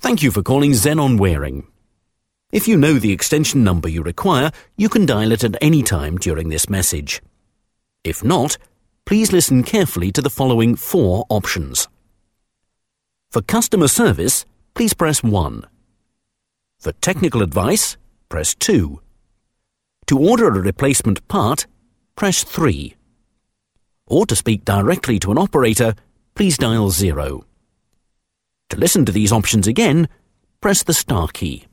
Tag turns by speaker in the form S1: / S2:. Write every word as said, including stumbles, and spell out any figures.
S1: Thank you for calling Xenon Waring. If you know the extension number you require, you can dial it at any time during this message. If not, please listen carefully to the following four options. For customer service, please press one. For technical advice, press two. To order a replacement part, press three. Or to speak directly to an operator, please dial zero. To listen to these options again, press the star key.